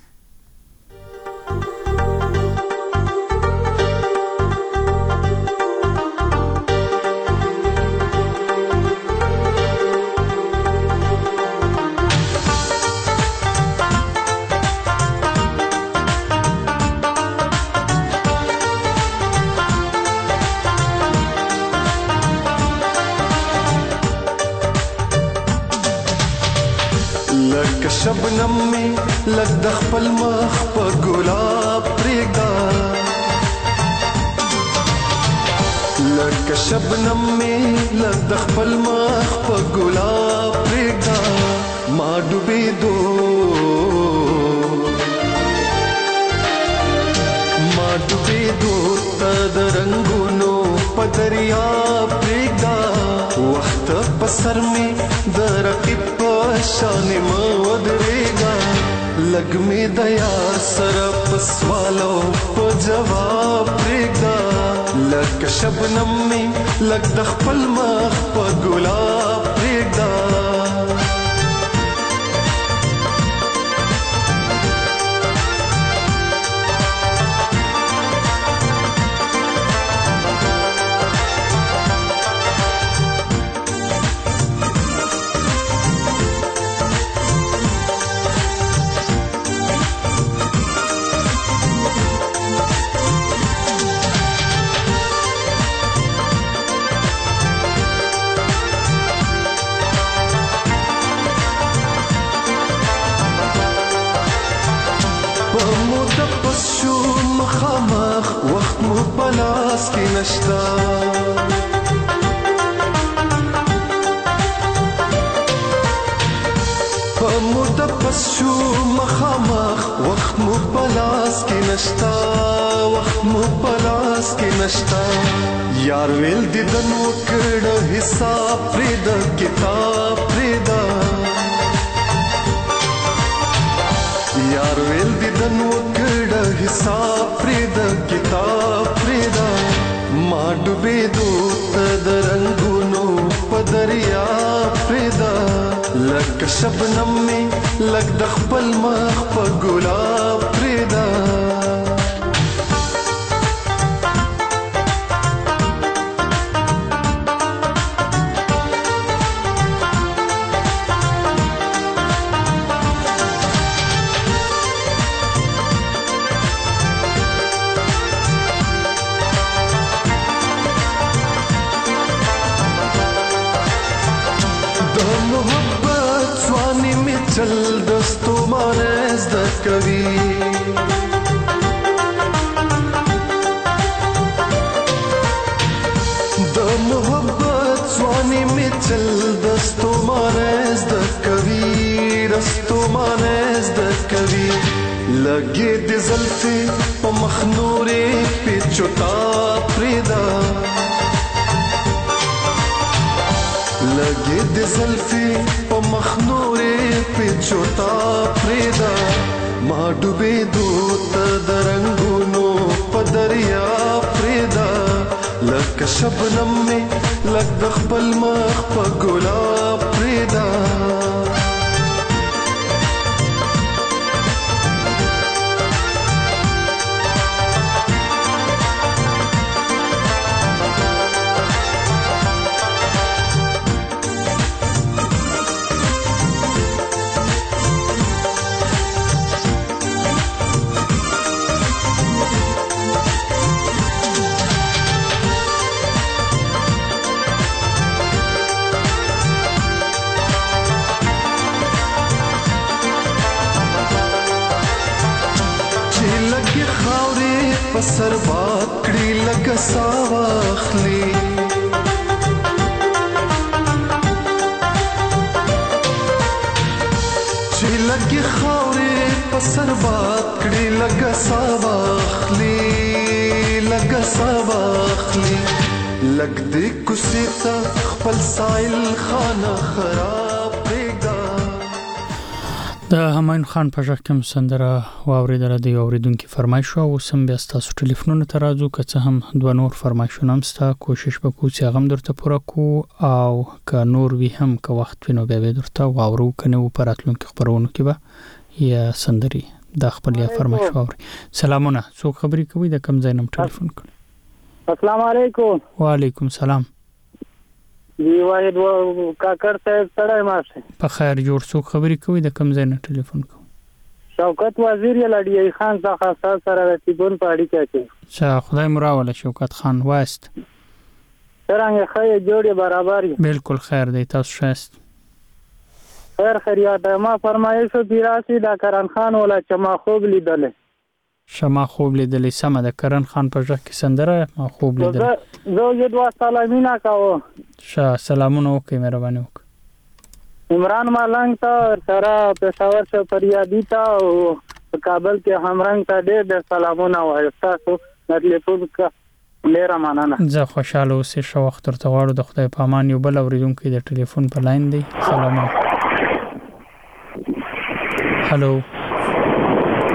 शबनम में लग दखपल मख पर गुलाब प्रेगा लग शबनम में लग दखपल मख पर गुलाब प्रेगा माँ डूबे दो माँ डूबे दो तद रंगुनो पदरिया प्रेगा वक्त पसर में दरक़िब शान मौद रेगा لګ می د یار سره پسوالو په جواب پرېږده لکه شبنم می لګ د خپل مخ په ګلاب پرېږده مخامخ وخت مو پلاس کې نشتا په موده پس شو مخامخ وخت مو پلاس کې نشتا وخت مو پلاس کې نشتا یار ویل دي د نو کړه حساب پرې د کتاب پرې دا یار ویل دي د نو حساب پرید کتاب پریدا ما ډوبې دوت د رنگونو په دریا پریدا لکه شبنم می لګ د خپل مخ په ګلاب پریدا چل دستو مانز د کوي د محبت ځواني می چل دستو مانز د کوي دستو مانز د کوي لګي د زلفي په مخنورې په چوتا پریدا لګي د زلفي په مخنورې په چوتا پریدا ما ډوبې دوت د رنگونو په دریا پریدا لکه شبنم می لګ د خپل مخ په ګلاب پریدا سر بات کړي لکه ساواخلي چې لګي خاورې په سر بات کړي لکه ساواخلي لکه ساواخلي لګ دې کوڅې ته خپل سایل خانه خراب پرېږده د همایون خان په ژغ کې سندره واوریدله د یو اوریدونکي فرمایش او سم بیا ستاسو ټلیفونونو ته راځو که څه هم دوه نور فرمایشونه هم ستا کوشش وکړو چې هغه هم درته پوره کړو او که نور وي هم که وخت وي نو بیا به درته واورو که نه وو په راتلونکي خپرونو کې به یا سندرې دا خپل یا فرمایش واوري سلامونه څوک خبرې کوي د کوم ځای نه ټلیفون کړی السلام علیکم وعلیکم سلام دی واحد و کاکر صاحب سره ماشه په خیر جوړ څوک خبرې کوي د کوم ځای نه ټلیفون کوي شوکت وزیر لړی خان څخه سره د تیبون په اړیکه کې څه خدای مراوله شوکت خان وایست څنګه خیر جوړې برابر بالکل خیر دی تاسو شاست خیر خیریات ما فرمایش بیراسی دا کرن خان ولا چې ما خوب لیدل شما خوب لیدلې سم د کرن خان په ژغ کې سندره ما خوب لیدل زه یو دوه سلامینا کاوه شا سلامونه وکي مهرباني وک عمران مالنګ ته سره پېښور څخه فریادي ته او کابل کې همرنګ ته ډېر ډېر سلامونه وایي تاسو ټلیفون کا ډېر مننه زه خوشاله اوسې شو وخت تر تغواړو د خدای په امان یو بل اوریدونکو د ټلیفون په لاین دی سلام هالو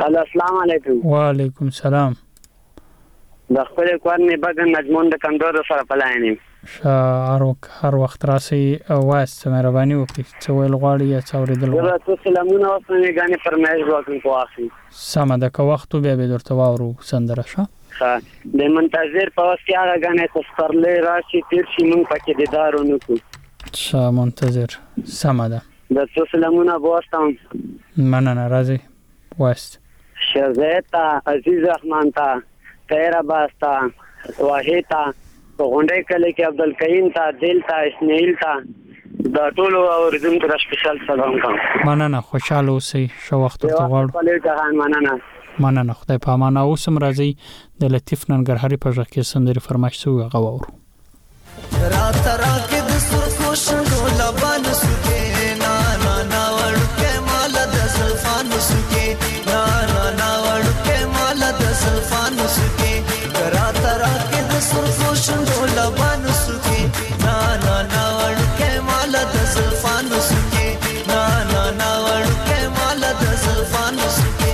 السلام علیکم. وعلیکم سلام. د خپل کور نه بګن نجمون د کندور سره پلاینم. هر وخت هر وخت راسي واسه مهرباني وکړئ چې ویل غواړي یا څوریدل غواړي. زه سلامونه وسنه غانې فرمایش وکړم په واخی. سم ده که وخت به به درته واورو سندره شه. ها د منتظر په واس کې هغه غانې تسترلې راشي تیر شي مونږ پکې دیدار ونکو. شه منتظر سم ده. د سلامونه بوستم. مننه راځي واست. شزیتا عزیز رحمان تا تیرا باستا واهیتا غونډې کله کې عبدالکریم تا دل تا اسماعیل تا دا ټول اوریدونکو ته سپیشل سلام کوم. مننه خوشاله اوسئ شو وخت ته غواړم. خپل جهان مننه. مننه خدای په امان اوسم راځي د لطیف ننګرهاري په ځکه کې سندري فرمایش سو غواړو. رات رات کې د سرخو شنو لبان سکه نا نا نا ورکه مال د زلفان سکه نا نا نا ورکه مال د زلفان سکه رات رات کې د سرخو شنو لبان سکه نا نا نا ورکه مال د زلفان سکه نا نا نا ورکه مال د زلفان سکه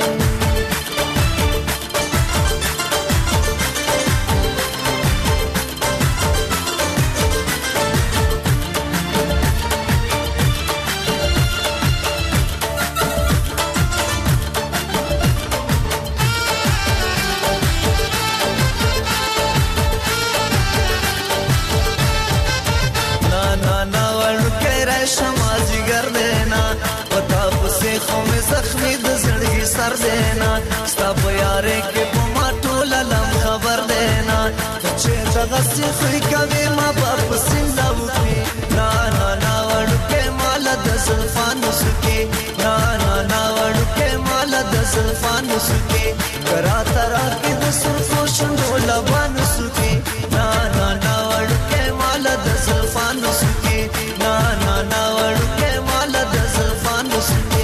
زخمی د زړګي سر دینا ستا په یارې کې په ما ټول لم خبر دینا چې دغسې خوی کوي ما په سینده وکړي نا نا نا وړوکې مال د زلفانو سکې نا نا نا وړوکې مال د زلفانو سکې کرا ترا کې د سرخو شنډو لبانو سکې نا نا نا وړوکې مال د زلفانو سکې نا نا نا وړوکې مال د زلفانو سکې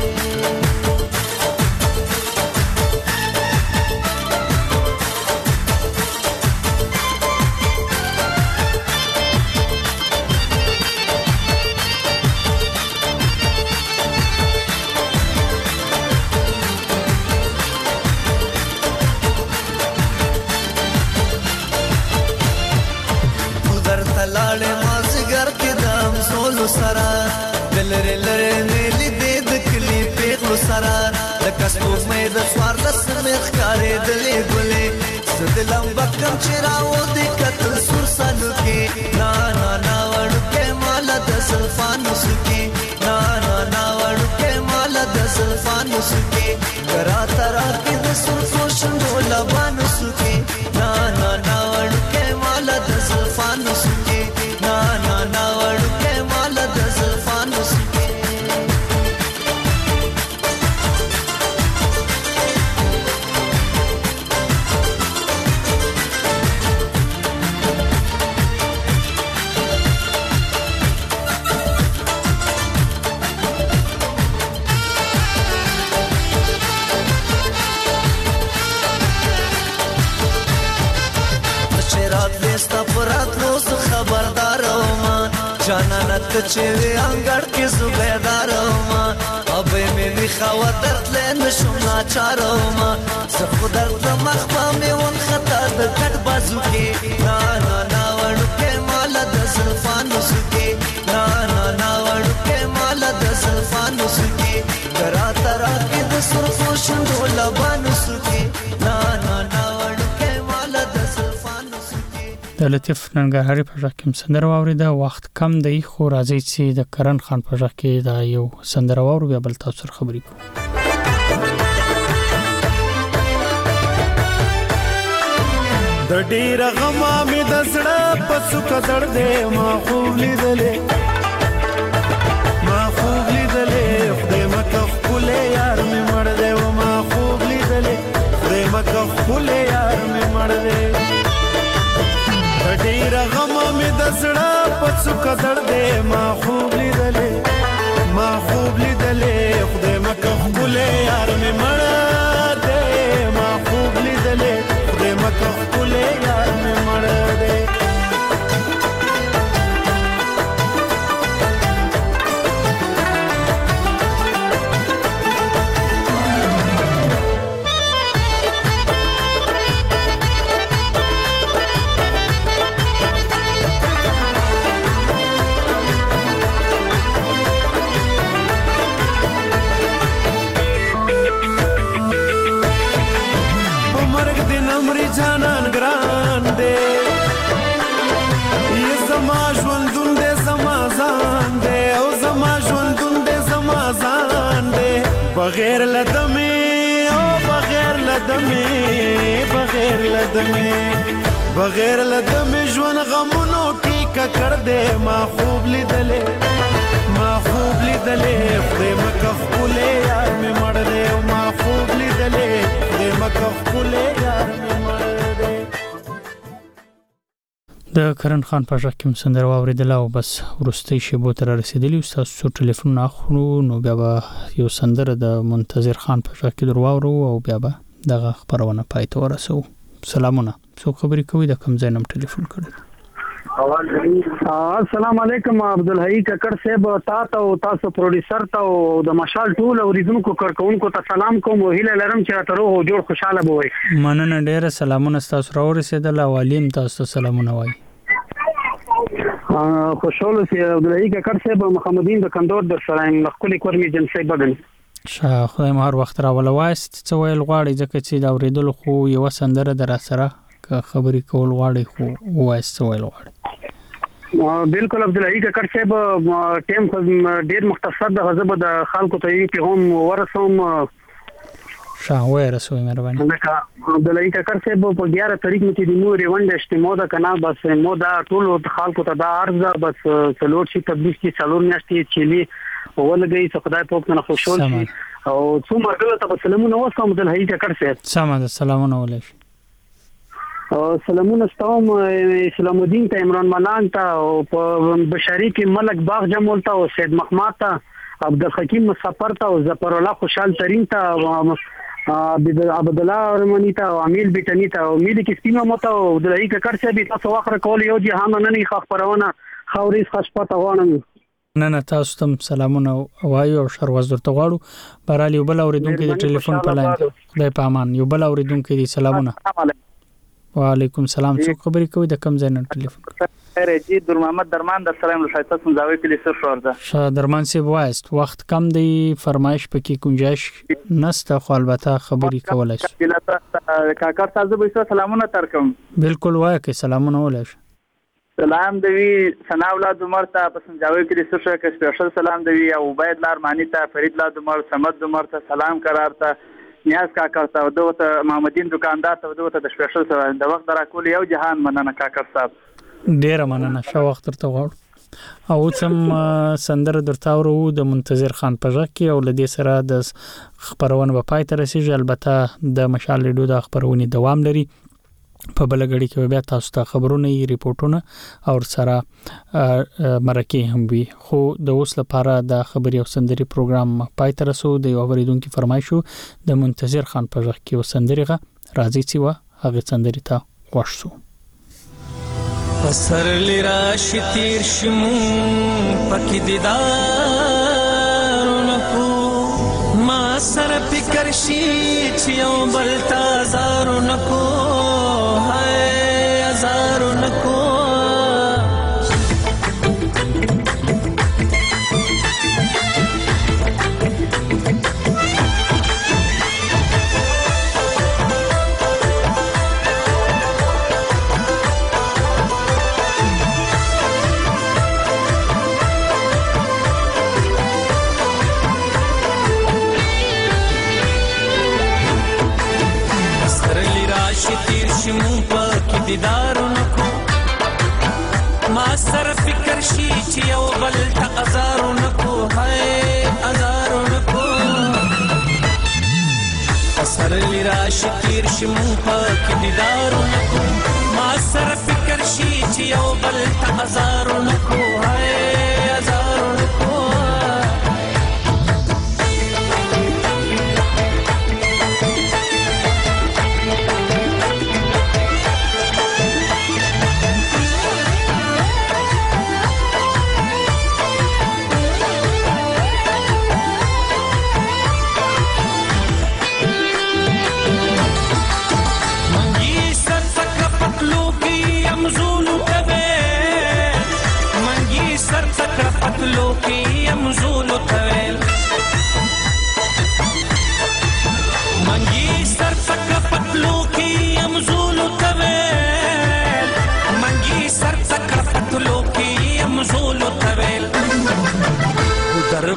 سرا دلره لره نیلی دې د کلی پیغلو سرا لکه سپوږ مې د سوار لس مې ښکارې دلې ګلې زدلم بکم چې راو دې کتل سور سالو کې نا نا نا وړوکې مال د زلفانو سکې نا نا نا وړوکې مال د زلفانو سکې کرا ترا کې د سرخو شنډو لبانو سکې نا نا نا وړوکې مال د زلفانو سکې نا نا نا وړوکې مال د زلفانو سکې ستا پرات نو خبردار ما جانانت چې انګړ کې زبیدار ما اب مې وی خاطر لن شو ناچار ما زه درد مخ په مې ون خطا د کټ بازو کې نا نا نا وړوکې مال د زلفانو سکې نا نا نا وړوکې مال د زلفانو سکې کرا ترا کې د سرخو شنډو لبانو سکې نا نا نا وړوکې مال د زلفانو سکې د لطیف ننګرهاري په ځکه کې سندره واوریده وخت کم دی خو راځي چې د کرن خان په ځکه کې دا یو سندره واورو بیا بل تاسو سره خبرې کوو. د ډیر غما می د زړه په څوک درد ما خوب لیدلې ما خوب لیدلې خدای مکه خپل یار می مړ دی و ما خوب لیدلې خدای مکه خپل یار می مړ دی ډیر غم می د زړه په څوک درد ما خوب لیدلې ما خوب لیدلې خدای مکه خپل یار می مړ دی ما خوب لیدلې خدای مکه خپل یار می مړ دی مرگ دی نمری جانان گران دے یہ زما ژوندون دے زما ځان دے او زما ژوندون دے زما ځان دے بغیر لدمې او بغیر لدمې بغیر لدمې بغیر لدمې ژوند غمونو کې ککړ دے ما خوب لیدلې ما خوب لیدلې خدای مکه خپلې یار مې مړ دے ما خوب لیدلې خدای مکه خپلې یار مې مړ دے. د کرن خان په ژغ کې هم سندره واورېدله او بس وروستۍ شېبو ته رارسېدلي ستاسو څو ټلیفونونه اخلو نو بیا به یو سندره د منتظر خان په ژغ کې در واورو او بیا به دغه خپرونه پای ته ورسوو. سلامونه، څوک خبرې کوي؟ د کوم ځای نه هم ټلیفون کړی؟ السلام علیکم عبدالحی ککړ صاحب، تا ته او تاسو پروډوسر ته او د مشال ټول اوریدونکو کارکونکو ته سلام کوم او هیله لرم چې راته روغ او جوړ خوشاله به وئ. مننه ډېره، سلامونه ستاسو راورسېدل او علي هم تاسو ته سلامونه وایي. خوشحاله سي عبدالحی ککړ صاحب، محمدین د کندور در سره یم له ښکلې کور مې جنسۍ بدن. ښه، خدای مو هر وخت راوله. وایست څه ویل غواړئ؟ ځکه چې د اورېدلو خو یوه سندره ده راسره، که خبرې کول غواړئ خو ووایست څه ویل غواړئ. بالکل عبدالحی ککړ صاحب، ټیم خو ډېر مختصر ده، زه به د خلکو ته یو پیغام ورسوم. ښه، ورسوئ مهرباني. عبدالحی ککړ صاحب، په ګیاره تاریخ مې چې د مو ریونډ اجتماع ده که نه، بس مو دا ټولو خلکو ته دا عرض ده، بس څلور شي تبلیغ کې څلور میاشتې چیلي ولګوي چې خدای پاک نه خوشحال شي او څو ملګرو ته به سلامونه وکړم. عبدالحی ککړ صاحب سمه ده، سلامونه ولی شي. سلامونه ستوم اسلام الدین ته، عمران ملنګ ته او په بشری کې ملک باغ جمول ته او سید محمد ته، عبدالحکیم مسافر ته او ظفر الله خوشحال ترین ته، عبد الله ارمنی ته او امیل بیٹنی ته او امید کې سپینه مو ته. عبدالحی ککړ صاحب تاسو واخره کول یو جهان نه نه خبرونه خوري ښه پته غواړم. نه نه، تاسو ته سلامونه وایو او شر وز درته غواړو. بهرحال یو بل اورېدونکی د ټلیفون په لاین کې، خدای په امان. یو بل اورېدونکی دی، سلامونه. وعلیکم سلام، څوک خبرې کوي؟ د کوم ځای نه ټلیفون؟ خیر جی، در محمد درمان در سلام له شایسته سنځاوي کلی سر شور ده. ښه درمان صاحب، وایست وخت کم دی، فرمایش پکې گنجائش نسته، خو البته خبرې کولای شو. کاکړ صاحب به سلامونه ترکم. بالکل وایه که سلامونه ولای شو. سلام دوی ثنا اولاد عمر ته په سنځاوي کلی سر شور کې سپیشل سلام دوی او عبید لارمانی ته، فرید لاد عمر، سمد عمر ته، سلام قرار ته، نیاز کاکړ ته او دوته محمدین دکاندار ته دوته د سپیشل سره د وخت راکول یو جهان مننه کاکړ صاحب. ډیره مننه، ښه وخت درته غواړو. او څم سندره درته اورو د منتظر خان په ژغ کې او له دې سره د خبرونه په پای ته رسیږي. البته د مشال ریډیو د خبرونې دوام لري، په بل غړي کې بیا تاسو ته خبرونه، ریپورتونه او سره مرکه هم وي. خو د اوس لپاره د خبري او سندري پروګرام پای ته رسو. د یو اوریدونکو فرمایشو د منتظر خان په ژغ کې وسندريغه راځي چې وا هغه سندري ته خوښ شو. پسر لرا شتیر شمو پکې دیدارونکو ما سره فکر شي چې یو بل تازارونکو هاي ازارونکو دیدارونکو ما سره فکر شي چې یو بل ته ازارونکو هاي ازارونکو سر لرا شکیر شمو پاک دیدارونکو ما سره فکر شي چې یو بل ته ازارونکو هاي ازارونکو منگی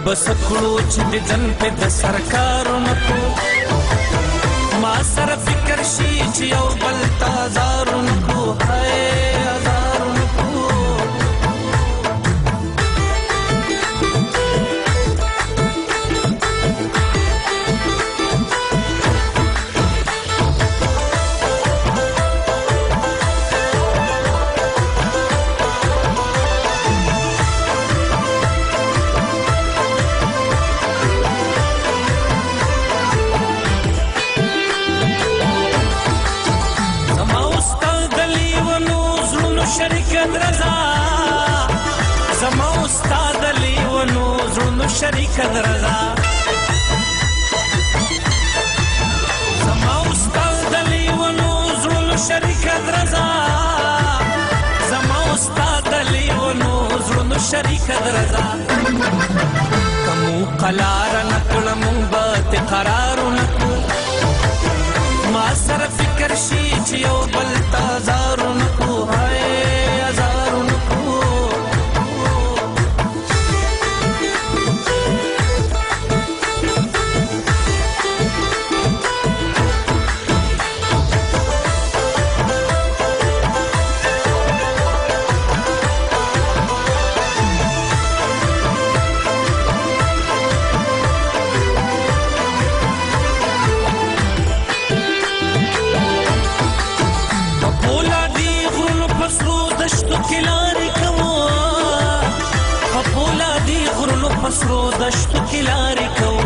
بسکړو چې د جن په د سرکارونو کو ما سره فکر شي چې یو بل تازارونو کو هاي هزارونو کو شریک درزا زما استاد لیونو زړونو شریک درزا زما استاد لیونو زړونو شریک درزا زما استاد لیونو زړونو شریک درزا کمو قلار نکړم بات قرار نکو ما سره فکر شي چې یو بل تازار نکو هاي پسرو دشتو کی لارې کوو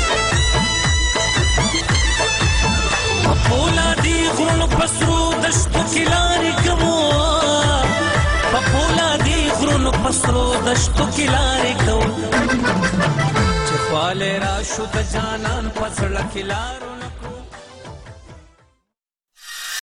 پولا دی غرونو پسرو دشتو کی لارې کوو پولا دی غرونو پسرو دشتو کی لارې کوو چې خواله راشو د جانان پسړه کی لارو